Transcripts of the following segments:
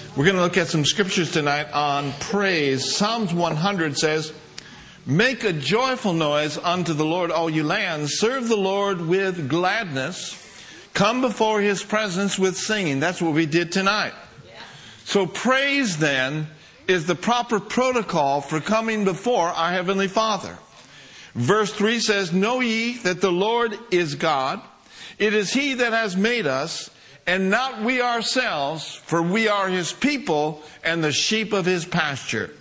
We're going to look at some scriptures tonight on praise. Psalms 100 says, "Make a joyful noise unto the Lord, all you lands. Serve the Lord with gladness. Come before His presence with singing." That's what we did tonight. So praise then is the proper protocol for coming before our Heavenly Father. Verse 3 says, "Know ye that the Lord is God. It is He that has made us, and not we ourselves, for we are His people and the sheep of His pasture.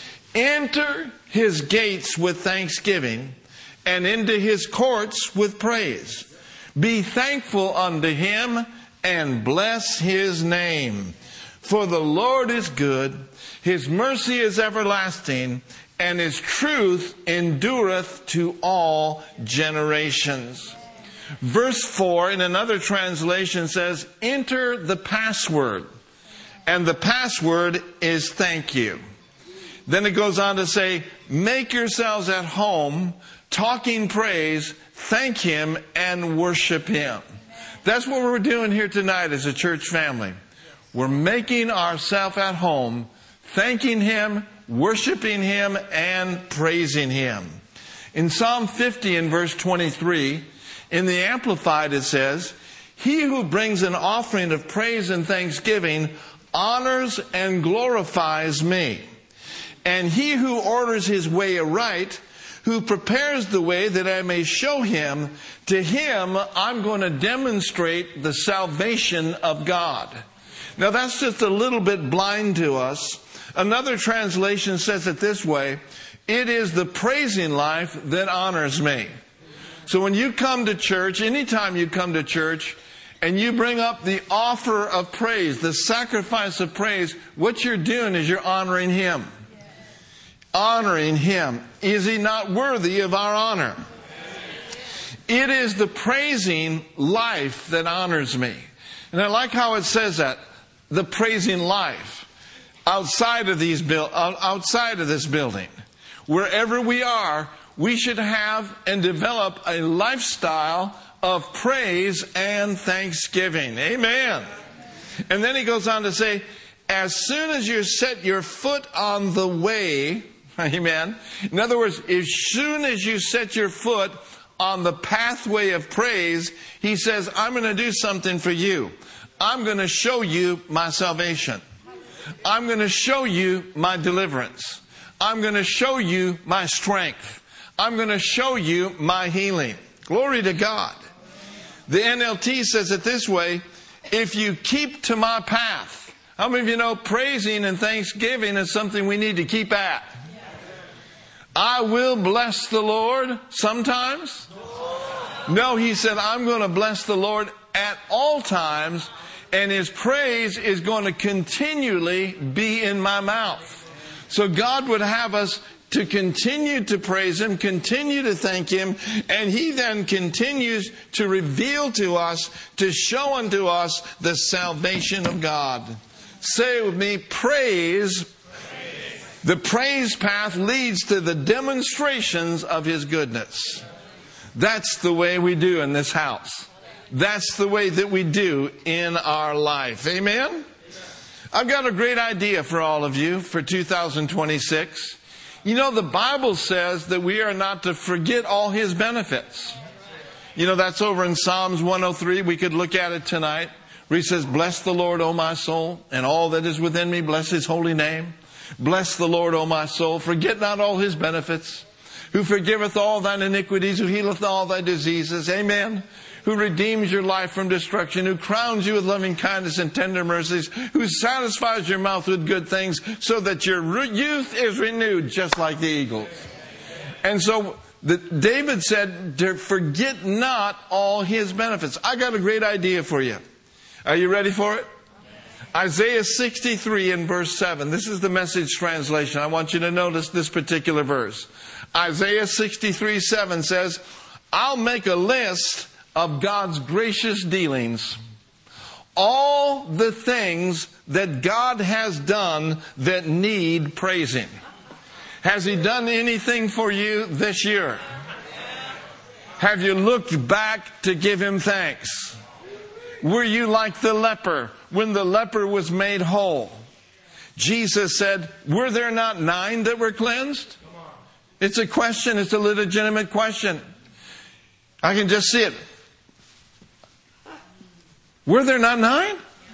Enter His gates with thanksgiving, and into His courts with praise. Be thankful unto Him, and bless His name. For the Lord is good, His mercy is everlasting, and His truth endureth to all generations." Verse 4 in another translation says, "Enter the password." And the password is thank you. Then it goes on to say, "Make yourselves at home, talking praise, thank Him, and worship Him." That's what we're doing here tonight as a church family. We're making ourselves at home, thanking Him, worshiping Him, and praising Him. In Psalm 50 in verse 23, in the Amplified it says, "He who brings an offering of praise and thanksgiving honors and glorifies me. And he who orders his way aright, who prepares the way that I may show him, to him I'm going to demonstrate the salvation of God." Now that's just a little bit blind to us. Another translation says it this way, "It is the praising life that honors me." So when you come to church, anytime you come to church, and you bring up the offer of praise, the sacrifice of praise, what you're doing is you're honoring Him. Honoring Him. Is He not worthy of our honor? It is the praising life that honors me. And I like how it says that, the praising life. Outside of this building, wherever we are, we should have and develop a lifestyle of praise and thanksgiving. Amen. And then he goes on to say, as soon as you set your foot on the way, amen. In other words, as soon as you set your foot on the pathway of praise, he says, I'm going to do something for you. I'm going to show you my salvation. I'm going to show you my deliverance. I'm going to show you my strength. I'm going to show you my healing. Glory to God. The NLT says it this way, if you keep to my path. How many of you know praising and thanksgiving is something we need to keep at? I will bless the Lord sometimes. No, he said, I'm going to bless the Lord at all times, and His praise is going to continually be in my mouth. So God would have us to continue to praise Him, continue to thank Him, and He then continues to reveal to us, to show unto us the salvation of God. Say it with me, praise. The praise path leads to the demonstrations of His goodness. That's the way we do in this house. That's the way that we do in our life. Amen? I've got a great idea for all of you for 2026. You know, the Bible says that we are not to forget all His benefits. You know, that's over in Psalms 103. We could look at it tonight, where He says, "Bless the Lord, O my soul, and all that is within me, bless His holy name. Bless the Lord, O my soul. Forget not all His benefits. Who forgiveth all thine iniquities, who healeth all thy diseases." Amen. Who redeems your life from destruction, who crowns you with loving kindness and tender mercies, who satisfies your mouth with good things, so that your youth is renewed just like the eagles. And so David said, to forget not all His benefits. I got a great idea for you. Are you ready for it? Isaiah 63 in verse 7. This is the Message translation. I want you to notice this particular verse. Isaiah 63:7 says, I'll make a list of God's gracious dealings. All the things that God has done that need praising. Has He done anything for you this year? Have you looked back to give Him thanks? Were you like the leper when the leper was made whole? Jesus said, were there not 9 that were cleansed? It's a question. It's a legitimate question. I can just see it. Were there not 9?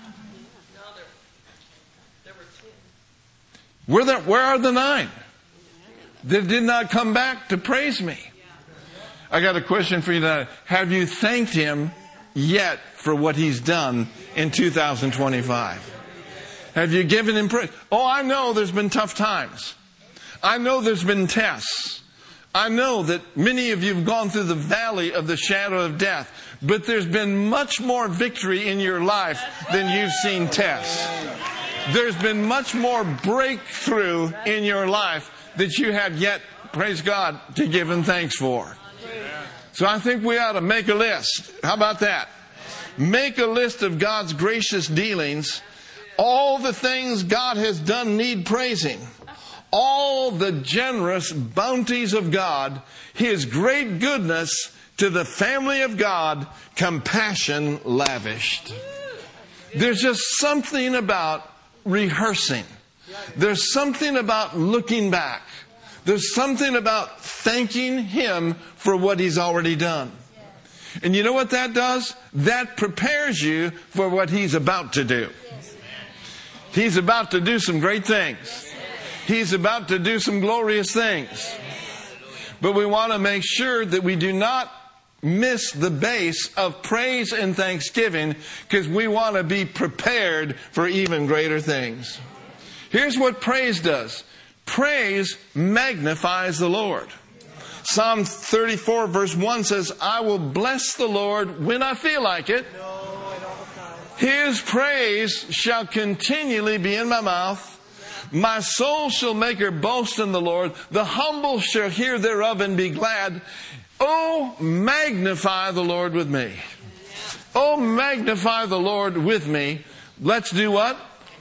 Where are the 9 that did not come back to praise me? I got a question for you tonight. Have you thanked Him yet for what He's done in 2025? Have you given Him praise? Oh, I know there's been tough times. I know there's been tests. I know that many of you have gone through the valley of the shadow of death. But there's been much more victory in your life than you've seen tests. There's been much more breakthrough in your life that you have yet, praise God, to give Him thanks for. So I think we ought to make a list. How about that? Make a list of God's gracious dealings. All the things God has done need praising. All the generous bounties of God, His great goodness to the family of God, compassion lavished. There's just something about rehearsing. There's something about looking back. There's something about thanking Him for what He's already done. And you know what that does? That prepares you for what He's about to do. He's about to do some great things. He's about to do some glorious things. But we want to make sure that we do not miss the base of praise and thanksgiving, because we want to be prepared for even greater things. Here's what praise does. Praise magnifies the Lord. Psalm 34 verse 1 says, I will bless the Lord when I feel like it. His praise shall continually be in my mouth. My soul shall make her boast in the Lord. The humble shall hear thereof and be glad. Oh, magnify the Lord with me. Oh, magnify the Lord with me. Let's do what?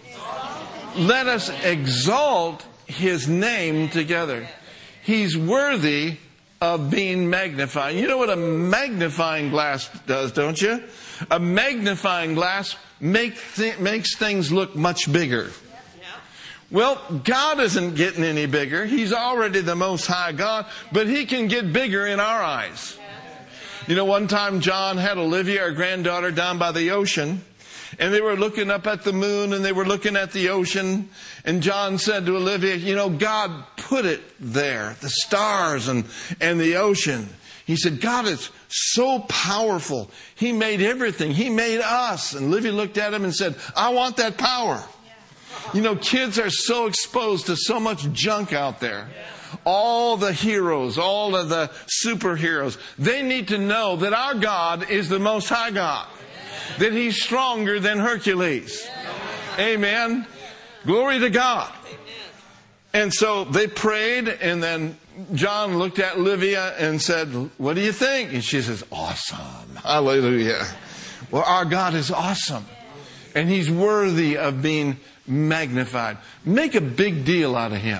Let us exalt His name together. He's worthy of being magnified. You know what a magnifying glass does, don't you? A magnifying glass makes things look much bigger. Well, God isn't getting any bigger. He's already the Most High God, but He can get bigger in our eyes. You know, one time John had Olivia, our granddaughter, down by the ocean, and they were looking up at the moon and they were looking at the ocean. And John said to Olivia, you know, God put it there, the stars and the ocean. He said, God is so powerful. He made everything. He made us. And Olivia looked at him and said, I want that power. You know, kids are so exposed to so much junk out there. All the heroes, all of the superheroes, they need to know that our God is the Most High God. That He's stronger than Hercules. Amen. Glory to God. And so they prayed, and then John looked at Olivia and said, what do you think? And she says, awesome. Hallelujah. Well, our God is awesome. And He's worthy of being magnified. Make a big deal out of Him.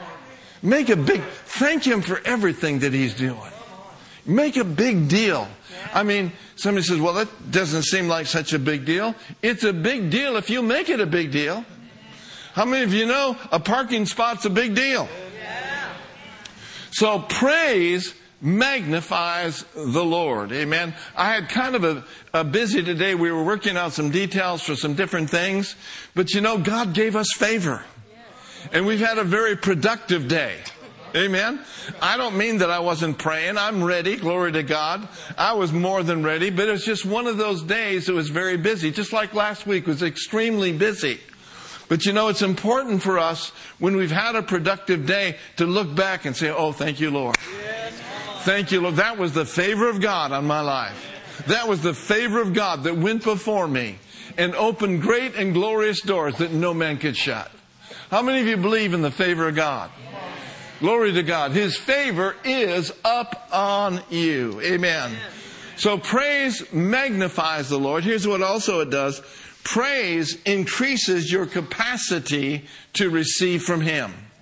Thank Him for everything that He's doing. Make a big deal. I mean, somebody says, well, that doesn't seem like such a big deal. It's a big deal if you make it a big deal. How many of you know a parking spot's a big deal? So praise magnifies the Lord. Amen. I had kind of a busy today. We were working out some details for some different things. But you know, God gave us favor. And we've had a very productive day. Amen. I don't mean that I wasn't praying. I'm ready. Glory to God. I was more than ready. But it was just one of those days that was very busy. Just like last week was extremely busy. But you know, it's important for us when we've had a productive day to look back and say, oh, thank you, Lord. Thank you, Lord. That was the favor of God on my life. That was the favor of God that went before me and opened great and glorious doors that no man could shut. How many of you believe in the favor of God? Glory to God. His favor is up on you. Amen. So praise magnifies the Lord. Here's what also it does. Praise increases your capacity to receive from Him.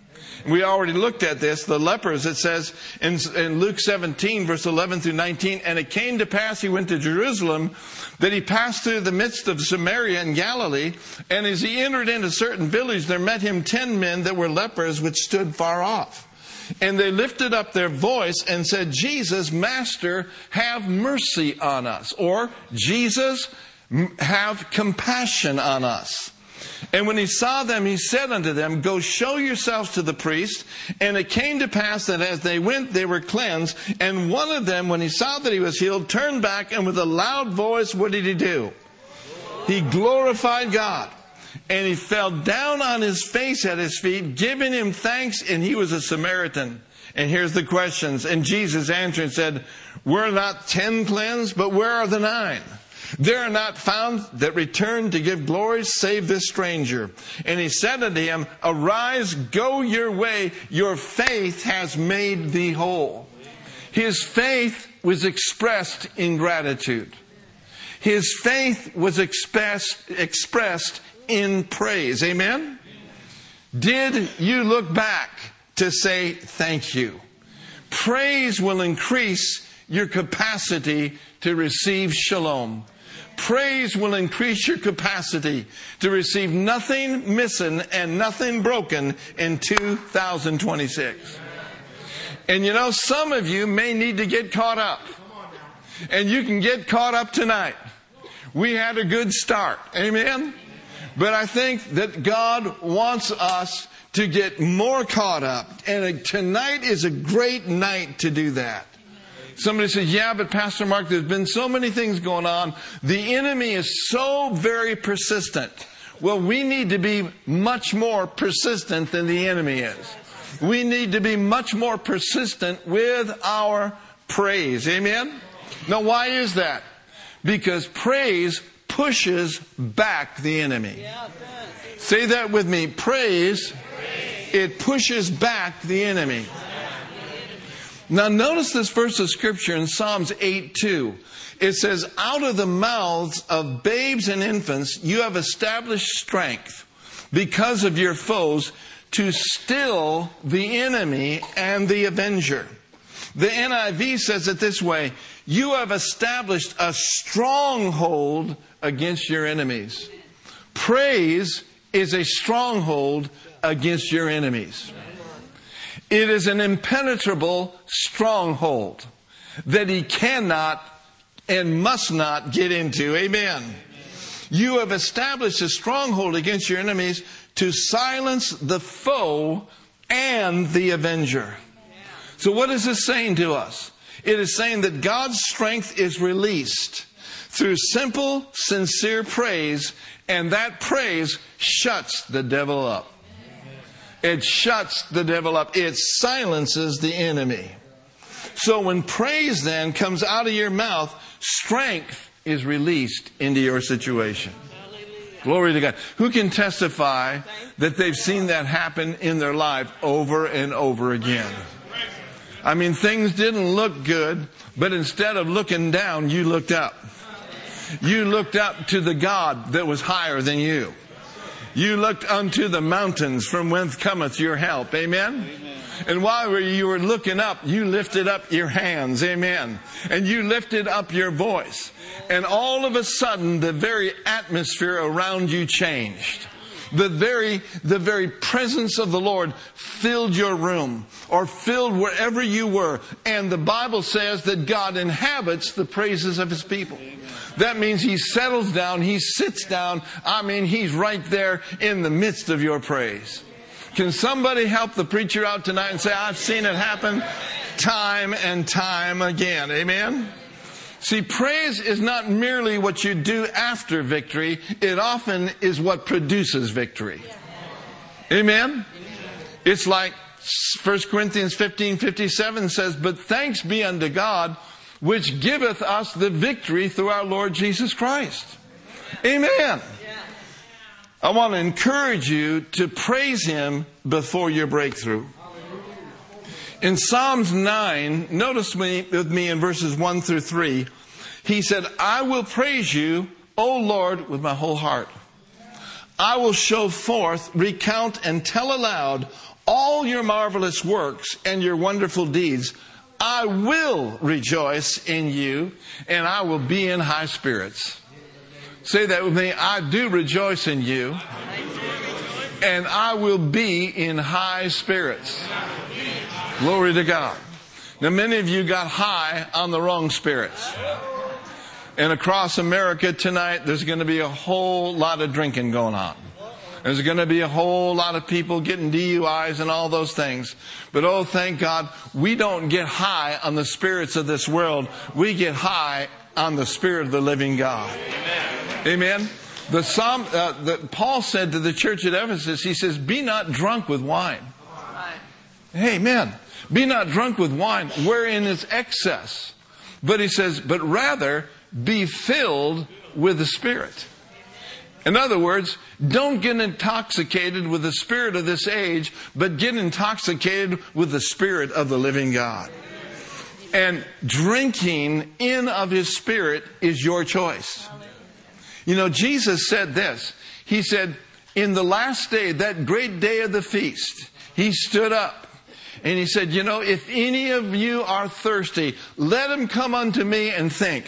We already looked at this. The lepers, it says in Luke 17, verse 11 through 19, and it came to pass, he went to Jerusalem, that he passed through the midst of Samaria and Galilee. And as he entered into a certain village, there met him 10 men that were lepers, which stood far off. And they lifted up their voice and said, Jesus, Master, have mercy on us. Or, Jesus, have compassion on us. And when he saw them, he said unto them, go show yourselves to the priest. And it came to pass that as they went, they were cleansed. And one of them, when he saw that he was healed, turned back, and with a loud voice, what did he do? He glorified God. And he fell down on his face at his feet, giving him thanks, and he was a Samaritan. And here's the questions. And Jesus answered and said, were not 10 cleansed, but where are the 9? There are not found that return to give glory, save this stranger. And he said unto him, arise, go your way, your faith has made thee whole. His faith was expressed in gratitude. His faith was expressed in praise. Amen? Did you look back to say thank you? Praise will increase your capacity to receive shalom. Praise will increase your capacity to receive nothing missing and nothing broken in 2026. And you know, some of you may need to get caught up. And you can get caught up tonight. We had a good start. Amen? But I think that God wants us to get more caught up. And tonight is a great night to do that. Somebody says, yeah, but Pastor Mark, there's been so many things going on. The enemy is so very persistent. Well, we need to be much more persistent than the enemy is. We need to be much more persistent with our praise. Amen? Now, why is that? Because praise pushes back the enemy. Say that with me. Praise, it pushes back the enemy. Now notice this verse of Scripture in Psalms 8:2. It says, out of the mouths of babes and infants you have established strength because of your foes to still the enemy and the avenger. The NIV says it this way, you have established a stronghold against your enemies. Praise is a stronghold against your enemies. It is an impenetrable stronghold that he cannot and must not get into. Amen. You have established a stronghold against your enemies to silence the foe and the avenger. So what is this saying to us? It is saying that God's strength is released through simple, sincere praise, and that praise shuts the devil up. It shuts the devil up. It silences the enemy. So when praise then comes out of your mouth, strength is released into your situation. Glory to God. Who can testify that they've seen that happen in their life over and over again? I mean, things didn't look good, but instead of looking down, you looked up. You looked up to the God that was higher than you. You looked unto the mountains from whence cometh your help. Amen? And while you were looking up, you lifted up your hands. Amen. And you lifted up your voice. And all of a sudden, the very atmosphere around you changed. The very presence of the Lord filled your room or filled wherever you were. And the Bible says that God inhabits the praises of His people. That means He settles down, He sits down. I mean, He's right there in the midst of your praise. Can somebody help the preacher out tonight and say, I've seen it happen time and time again. Amen? See, praise is not merely what you do after victory. It often is what produces victory. Amen? It's like 1 Corinthians 15:57 says, but thanks be unto God, which giveth us the victory through our Lord Jesus Christ. Amen. I want to encourage you to praise Him before your breakthrough. In Psalms 9, notice with me in verses 1 through 3, he said, I will praise you, O Lord, with my whole heart. I will show forth, recount, and tell aloud all your marvelous works and your wonderful deeds. I will rejoice in you, and I will be in high spirits. Say that with me. I do rejoice in you, and I will be in high spirits. Glory to God. Now, many of you got high on the wrong spirits. And across America tonight, there's going to be a whole lot of drinking going on. There's going to be a whole lot of people getting DUIs and all those things. But oh, thank God, we don't get high on the spirits of this world. We get high on the Spirit of the living God. Amen. Paul said to the church at Ephesus, he says, be not drunk with wine. Amen. Be not drunk with wine, wherein is excess. But he says, but rather be filled with the Spirit. In other words, don't get intoxicated with the spirit of this age, but get intoxicated with the Spirit of the living God. And drinking in of His Spirit is your choice. You know, Jesus said this. He said, in the last day, that great day of the feast, He stood up and He said, you know, if any of you are thirsty, let him come unto me and think.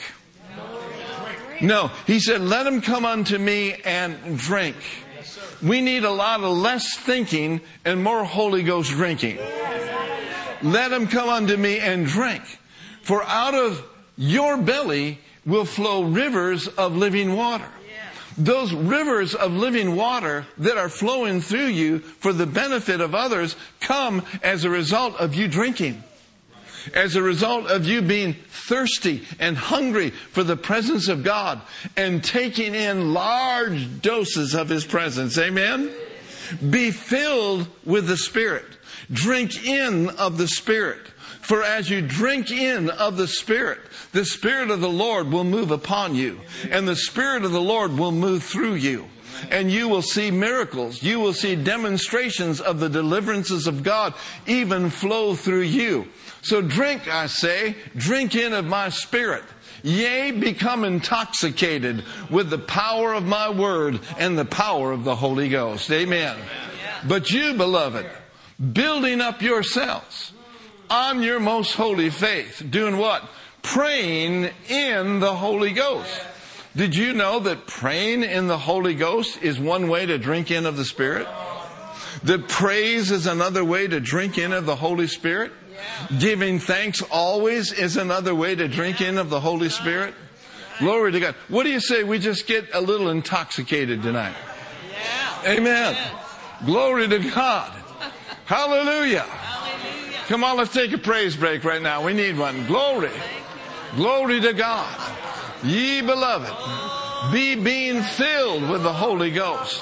No, He said, let him come unto me and drink. We need a lot of less thinking and more Holy Ghost drinking. Let him come unto me and drink. For out of your belly will flow rivers of living water. Those rivers of living water that are flowing through you for the benefit of others come as a result of you drinking. As a result of you being thirsty and hungry for the presence of God and taking in large doses of His presence. Amen? Be filled with the Spirit. Drink in of the Spirit. For as you drink in of the Spirit of the Lord will move upon you. And the Spirit of the Lord will move through you. And you will see miracles. You will see demonstrations of the deliverances of God even flow through you. So drink, I say, drink in of my Spirit. Yea, become intoxicated with the power of my word and the power of the Holy Ghost. Amen. But you, beloved, building up yourselves on your most holy faith. Doing what? Praying in the Holy Ghost. Did you know that praying in the Holy Ghost is one way to drink in of the Spirit? That praise is another way to drink in of the Holy Spirit? Giving thanks always is another way to drink in of the Holy Spirit? Glory to God. What do you say we just get a little intoxicated tonight? Amen. Glory to God. Hallelujah. Come on, let's take a praise break right now. We need one. Glory. Glory to God. Ye beloved, be being filled with the Holy Ghost.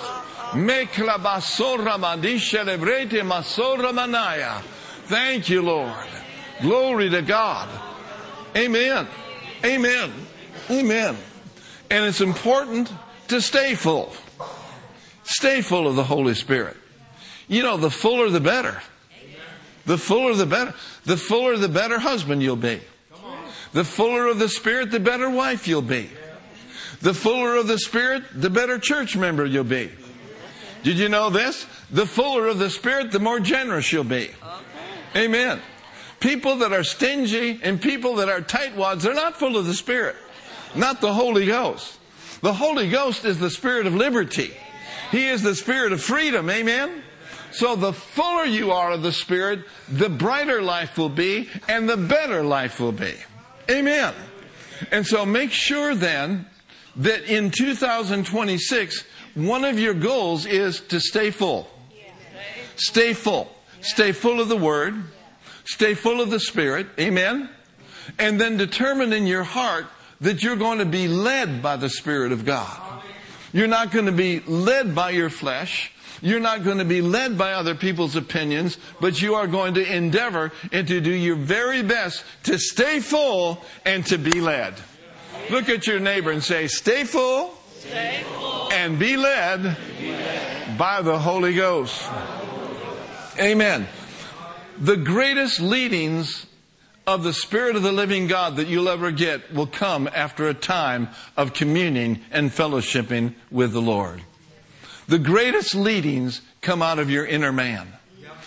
Thank you, Lord. Glory to God. Amen. Amen. Amen. And it's important to stay full. Stay full of the Holy Spirit. You know, the fuller the better. The fuller the better. The fuller the better husband you'll be. The fuller of the Spirit, the better wife you'll be. The fuller of the Spirit, the better church member you'll be. Did you know this? The fuller of the Spirit, the more generous you'll be. Amen. People that are stingy and people that are tightwads, they're not full of the Spirit. Not the Holy Ghost. The Holy Ghost is the Spirit of liberty. He is the Spirit of freedom. Amen. So the fuller you are of the Spirit, the brighter life will be and the better life will be. Amen. And so make sure then that in 2026, one of your goals is to stay full. Stay full. Stay full of the Word. Stay full of the Spirit. Amen. And then determine in your heart that you're going to be led by the Spirit of God. You're not going to be led by your flesh. You're not going to be led by other people's opinions, but you are going to endeavor and to do your very best to stay full and to be led. Look at your neighbor and say, stay full, and be led by the Holy Ghost. Amen. The greatest leadings of the Spirit of the living God that you'll ever get will come after a time of communing and fellowshipping with the Lord. The greatest leadings come out of your inner man.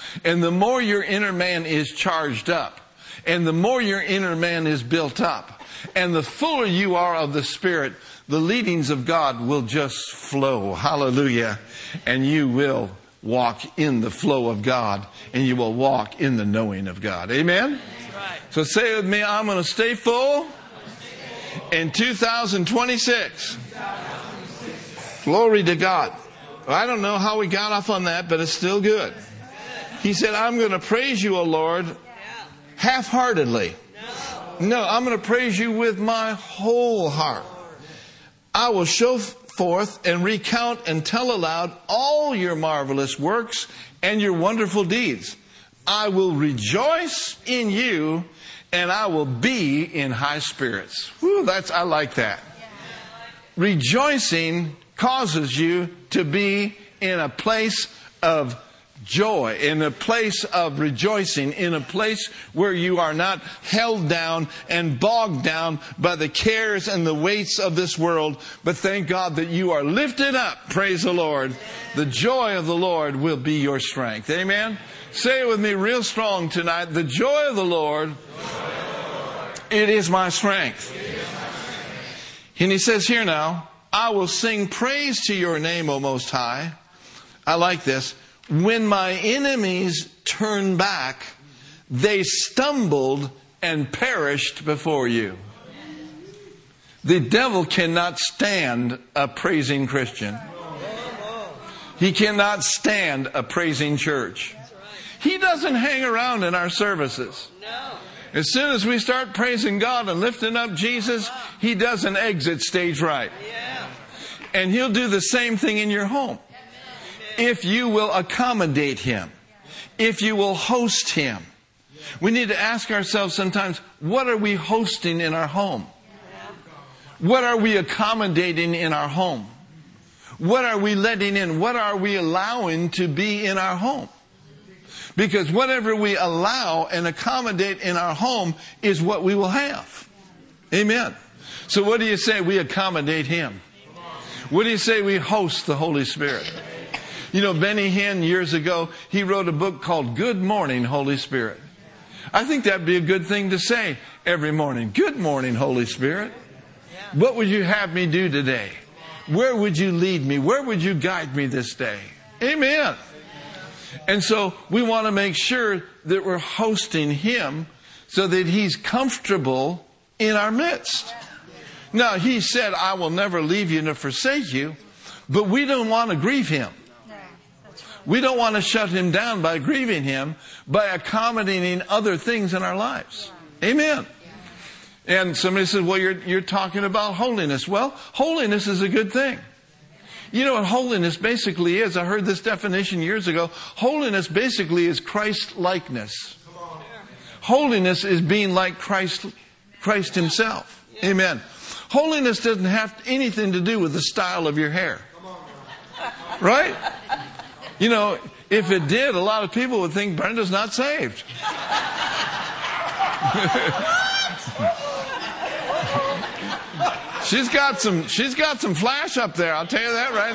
And the more your inner man is charged up, and the more your inner man is built up, and the fuller you are of the Spirit, the leadings of God will just flow. Hallelujah. And you will walk in the flow of God, and you will walk in the knowing of God. Amen? Right. So say with me, I'm going to stay full in 2026. Glory to God. Well, I don't know how we got off on that, but it's still good. He said, I'm going to praise you, O Lord, half-heartedly. No, I'm going to praise you with my whole heart. I will show forth and recount and tell aloud all your marvelous works and your wonderful deeds. I will rejoice in you, and I will be in high spirits. Whew, I like that. Rejoicing causes you to be in a place of joy, in a place of rejoicing, in a place where you are not held down and bogged down by the cares and the weights of this world. But thank God that you are lifted up. Praise the Lord. The joy of the Lord will be your strength. Amen. Say it with me real strong tonight. The joy of the Lord, it is my strength. And he says here now, I will sing praise to your name, O Most High. I like this. When my enemies turned back, they stumbled and perished before you. The devil cannot stand a praising Christian. He cannot stand a praising church. He doesn't hang around in our services. As soon as we start praising God and lifting up Jesus, he doesn't exit stage right. And he'll do the same thing in your home. If you will accommodate him, if you will host him. We need to ask ourselves sometimes, what are we hosting in our home? What are we accommodating in our home? What are we letting in? What are we allowing to be in our home? Because whatever we allow and accommodate in our home is what we will have. Amen. So what do you say we accommodate him? What do you say we host the Holy Spirit? You know, Benny Hinn, years ago, he wrote a book called Good Morning, Holy Spirit. I think that'd be a good thing to say every morning. Good morning, Holy Spirit. What would you have me do today? Where would you lead me? Where would you guide me this day? Amen. And so we want to make sure that we're hosting him so that he's comfortable in our midst. Now, he said, I will never leave you nor forsake you, but we don't want to grieve him. We don't want to shut him down by grieving him, by accommodating other things in our lives. Amen. And somebody says, well, you're talking about holiness. Well, holiness is a good thing. You know what holiness basically is? I heard this definition years ago. Holiness basically is Christ-likeness. Holiness is being like Christ himself. Amen. Holiness doesn't have anything to do with the style of your hair. Right? You know, if it did, a lot of people would think Brenda's not saved. She's got some flash up there, I'll tell you that right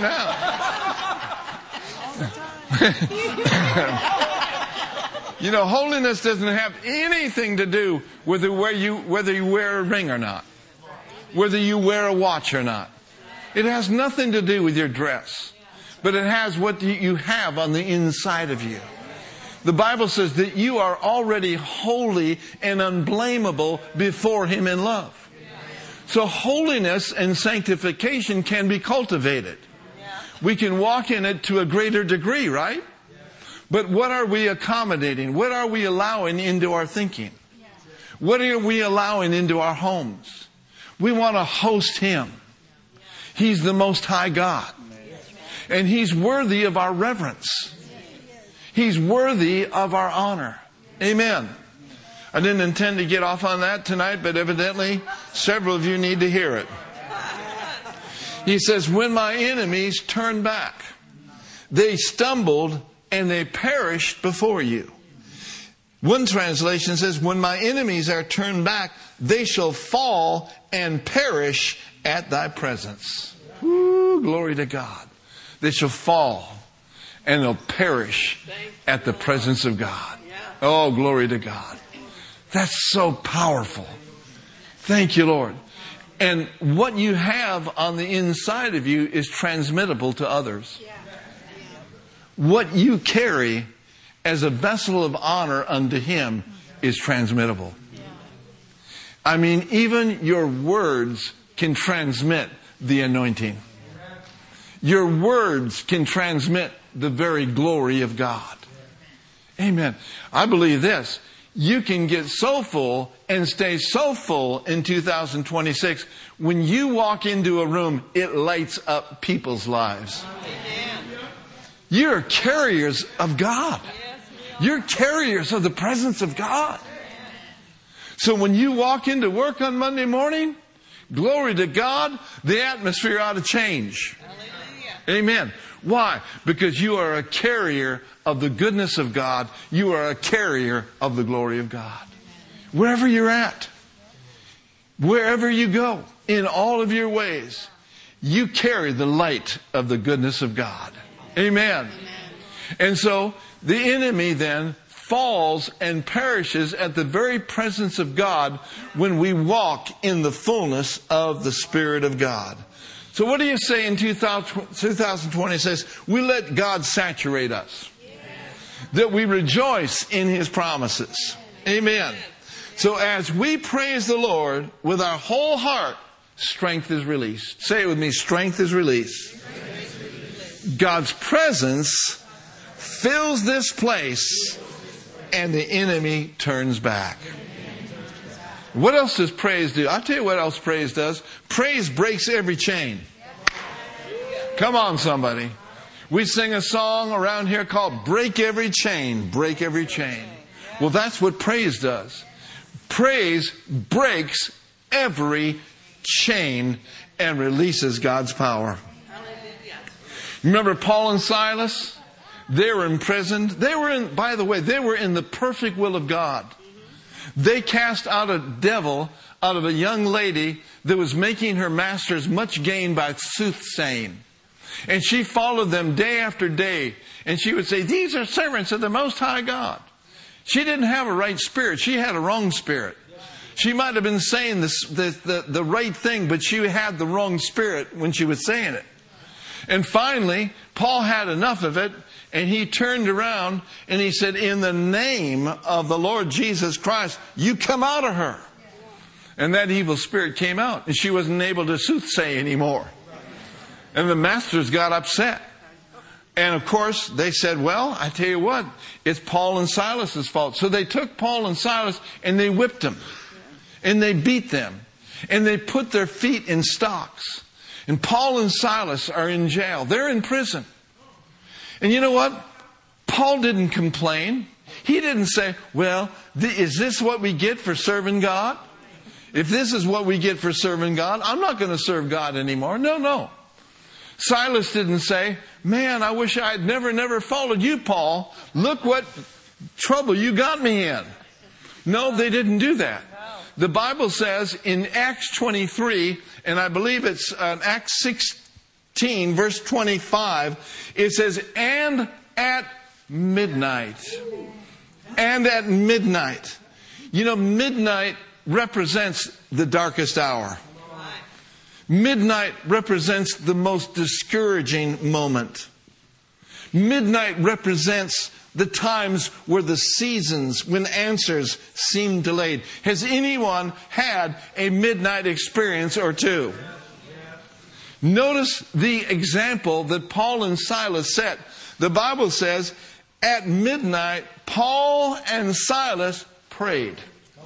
now. You know, holiness doesn't have anything to do with whether you wear a ring or not, whether you wear a watch or not. It has nothing to do with your dress, but it has what you have on the inside of you. The Bible says that you are already holy and unblameable before him in love. So holiness and sanctification can be cultivated. We can walk in it to a greater degree, right? But what are we accommodating? What are we allowing into our thinking? What are we allowing into our homes? We want to host him. He's the Most High God. And he's worthy of our reverence. He's worthy of our honor. Amen. I didn't intend to get off on that tonight, but evidently several of you need to hear it. He says, when my enemies turned back, they stumbled and they perished before you. One translation says, when my enemies are turned back, they shall fall and perish at thy presence. Woo, glory to God. They shall fall and they'll perish at the presence of God. Oh, glory to God. That's so powerful. Thank you, Lord. And what you have on the inside of you is transmittable to others. What you carry as a vessel of honor unto Him is transmittable. I mean, even your words can transmit the anointing. Your words can transmit the very glory of God. Amen. I believe this. You can get so full and stay so full in 2026. When you walk into a room, it lights up people's lives. You're carriers of God. You're carriers of the presence of God. So when you walk into work on Monday morning, glory to God, the atmosphere ought to change. Amen. Why? Because you are a carrier of the goodness of God. You are a carrier of the glory of God. Wherever you're at, wherever you go, in all of your ways, you carry the light of the goodness of God. Amen. And so the enemy then falls and perishes at the very presence of God when we walk in the fullness of the Spirit of God. So what do you say in 2020? It says, we let God saturate us. That we rejoice in His promises. Amen. So as we praise the Lord with our whole heart, strength is released. Say it with me, strength is released. God's presence fills this place and the enemy turns back. What else does praise do? I'll tell you what else praise does. Praise breaks every chain. Come on, somebody. We sing a song around here called Break Every Chain, Break Every Chain. Well, that's what praise does. Praise breaks every chain and releases God's power. Remember Paul and Silas? They were imprisoned. By the way, they were in the perfect will of God. They cast out a devil out of a young lady that was making her masters much gain by soothsaying. And she followed them day after day. And she would say, these are servants of the Most High God. She didn't have a right spirit. She had a wrong spirit. She might have been saying the right thing, but she had the wrong spirit when she was saying it. And finally, Paul had enough of it. And he turned around and he said, in the name of the Lord Jesus Christ, you come out of her. And that evil spirit came out. And she wasn't able to soothsay anymore. And the masters got upset. And of course, they said, well, I tell you what, it's Paul and Silas's fault. So they took Paul and Silas and they whipped them. And they beat them. And they put their feet in stocks. And Paul and Silas are in jail. They're in prison. And you know what? Paul didn't complain. He didn't say, well, is this what we get for serving God? If this is what we get for serving God, I'm not going to serve God anymore. No. Silas didn't say, man, I wish I had never followed you, Paul. Look what trouble you got me in. No, they didn't do that. The Bible says in Acts 23, and I believe it's Acts 16, verse 25, it says, and at midnight. And at midnight. You know, midnight represents the darkest hour. Midnight represents the most discouraging moment. Midnight represents the times where the seasons, when answers seem delayed. Has anyone had a midnight experience or two? Notice the example that Paul and Silas set. The Bible says, at midnight, Paul and Silas prayed.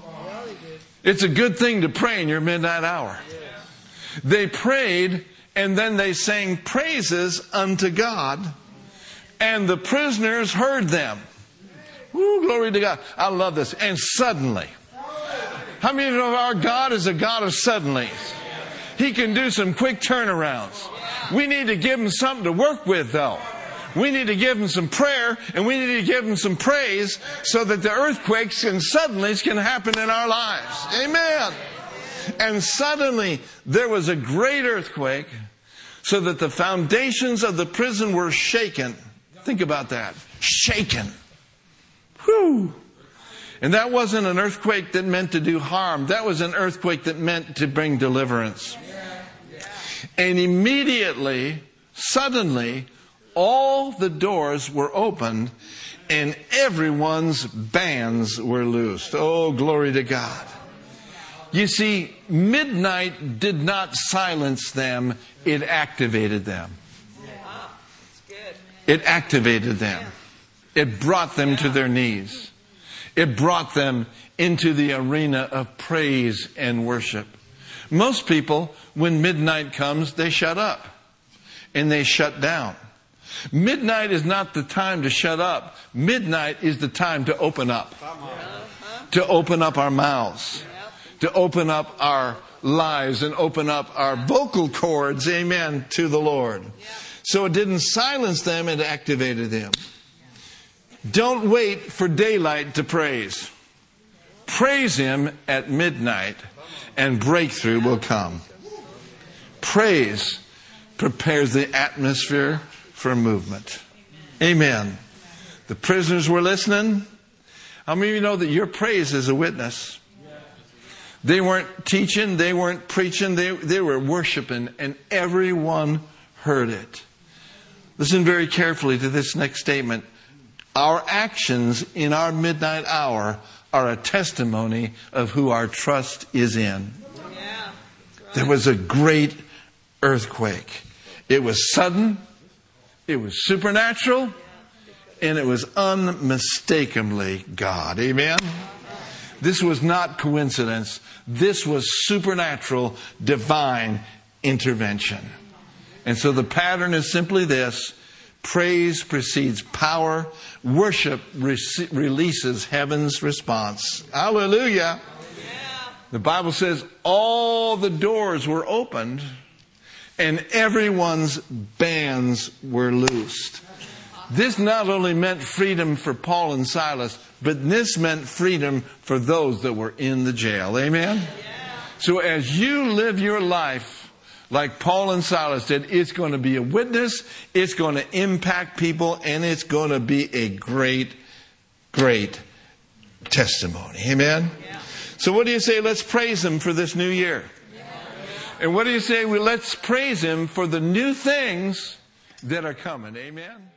It's a good thing to pray in your midnight hour. They prayed, and then they sang praises unto God, and the prisoners heard them. Woo, glory to God. I love this. And suddenly. How many of our God is a God of suddenlies? He can do some quick turnarounds. We need to give Him something to work with, though. We need to give Him some prayer, and we need to give Him some praise so that the earthquakes and suddenlies can happen in our lives. Amen. And suddenly there was a great earthquake so that the foundations of the prison were shaken. Think about that. Shaken. Whew. And that wasn't an earthquake that meant to do harm. That was an earthquake that meant to bring deliverance. And immediately, suddenly, all the doors were opened and everyone's bands were loosed. Oh, glory to God. You see, midnight did not silence them. It activated them. It activated them. It brought them to their knees. It brought them into the arena of praise and worship. Most people, when midnight comes, they shut up and they shut down. Midnight is not the time to shut up. Midnight is the time to open up. To open up our mouths. To open up our lives and open up our vocal cords, amen, to the Lord. So it didn't silence them, it activated them. Don't wait for daylight to praise. Praise Him at midnight and breakthrough will come. Praise prepares the atmosphere for movement. Amen. The prisoners were listening. How many of you know that your praise is a witness? They weren't teaching, they weren't preaching, they were worshiping, and everyone heard it. Listen very carefully to this next statement. Our actions in our midnight hour are a testimony of who our trust is in. There was a great earthquake. It was sudden, it was supernatural, and it was unmistakably God. Amen? This was not coincidence. This was supernatural, divine intervention. And so the pattern is simply this. Praise precedes power. Worship releases heaven's response. Hallelujah. The Bible says all the doors were opened and everyone's bands were loosed. This not only meant freedom for Paul and Silas, but this meant freedom for those that were in the jail. Amen? So as you live your life like Paul and Silas did, it's going to be a witness, it's going to impact people, and it's going to be a great, great testimony. Amen? So what do you say? Let's praise Him for this new year. And what do you say? Well, let's praise Him for the new things that are coming. Amen?